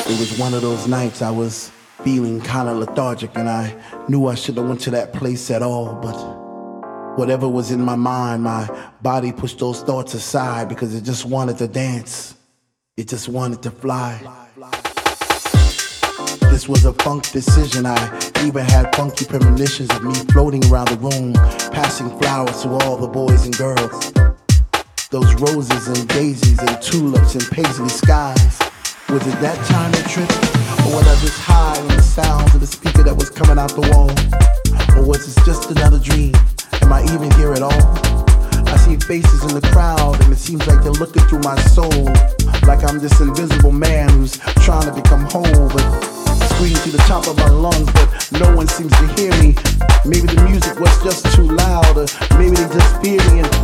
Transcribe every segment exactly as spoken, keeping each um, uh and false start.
It was one of those nights I was feeling kinda lethargic, and I knew I shouldn't have went to that place at all, but whatever was in my mind, my body pushed those thoughts aside because it just wanted to dance. It just wanted to fly. This was a funk decision. I even had funky premonitions of me floating around the room, passing flowers to all the boys and girls. Those roses and daisies and tulips and paisley skies. Was it that time to trip? Or was I just high on the sounds of the speaker that was coming out the wall? Or was this just another dream? Am I even here at all? I see faces in the crowd and it seems like they're looking through my soul, like I'm this invisible man who's trying to become whole, but screaming to the top of my lungs, but no one seems to hear me. Maybe the music was just too loud, or maybe they just fear me and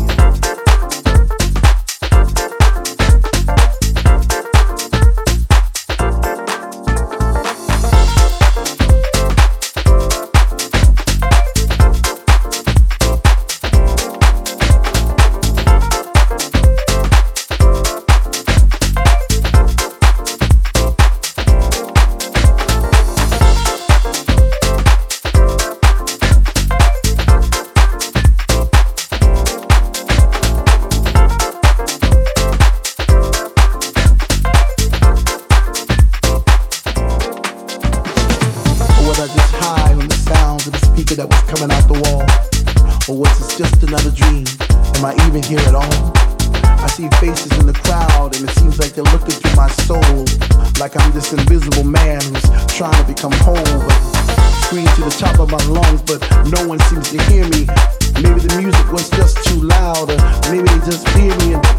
that was coming out the wall? Or was this just another dream? Am I even here at all? I see faces in the crowd and it seems like they're looking through my soul, like I'm this invisible man who's trying to become whole, but scream to the top of my lungs, but no one seems to hear me. Maybe the music was just too loud, or maybe they just fear me and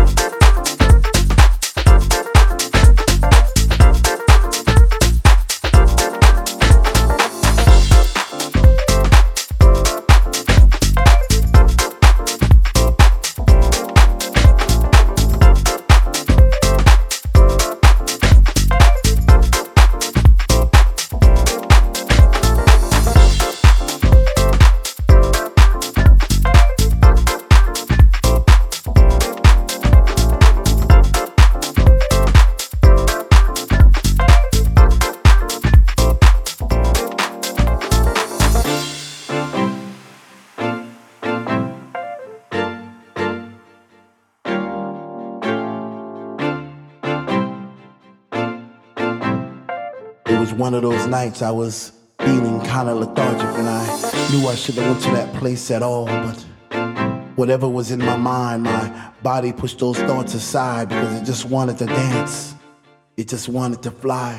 one of those nights I was feeling kinda lethargic, and I knew I shouldn't have went to that place at all, but whatever was in my mind, my body pushed those thoughts aside because it just wanted to dance. It just wanted to fly.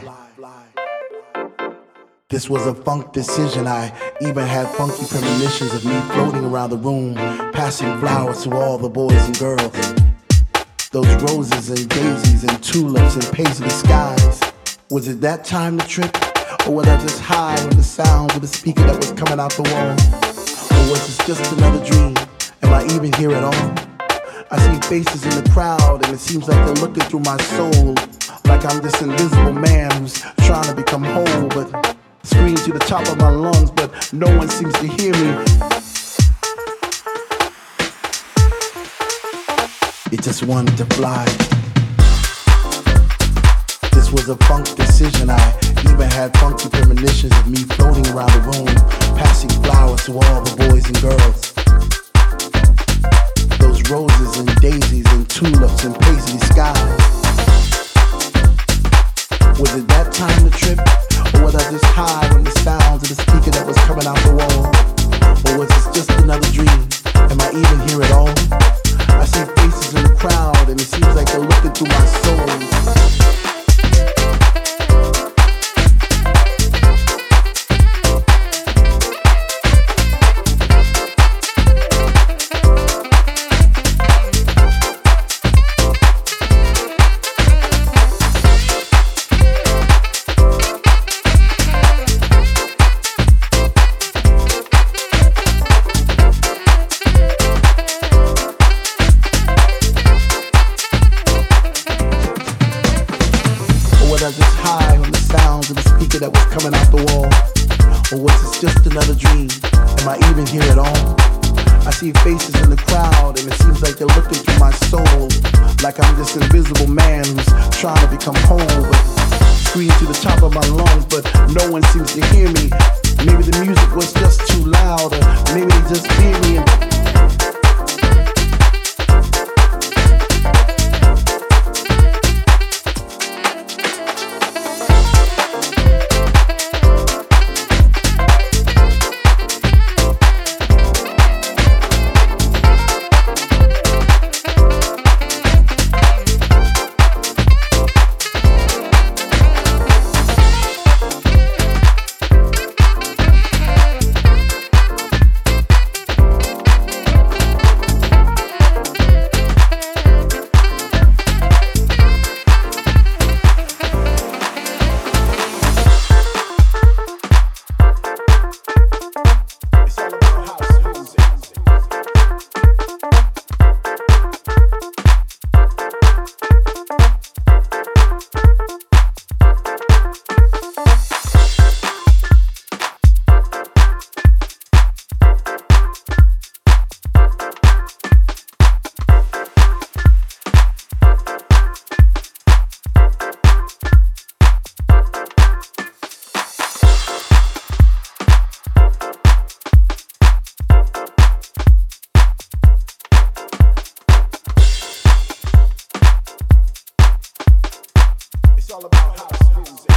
This was a funk decision. I even had funky premonitions of me floating around the room, passing flowers to all the boys and girls. Those roses and daisies and tulips and paisley skies. Was it that time to trip? Or was I just high on the sounds of the speaker that was coming out the wall? Or was this just another dream? Am I even here at all? I see faces in the crowd and it seems like they're looking through my soul, like I'm this invisible man who's trying to become whole, but scream to the top of my lungs, but no one seems to hear me. It just wanted to fly. This was a funk decision. I even had funky premonitions of me floating around the room, passing flowers to all the boys and girls. Those roses and daisies and tulips and paisley skies. Was it that time to trip? Or was I just high on the sounds of the speaker that was coming out the wall? Or was this just another dream? Am I even here at all? I see faces in the crowd and it seems like they're looking through my soul. That was coming out the wall. Or was this just another dream? Am I even here at all? I see faces in the crowd and it seems like they're looking through my soul, like I'm this invisible man who's trying to become whole, but scream to the top of my lungs, but no one seems to hear me. Maybe the music was just too loud, or maybe they just hear me and it's all about house music.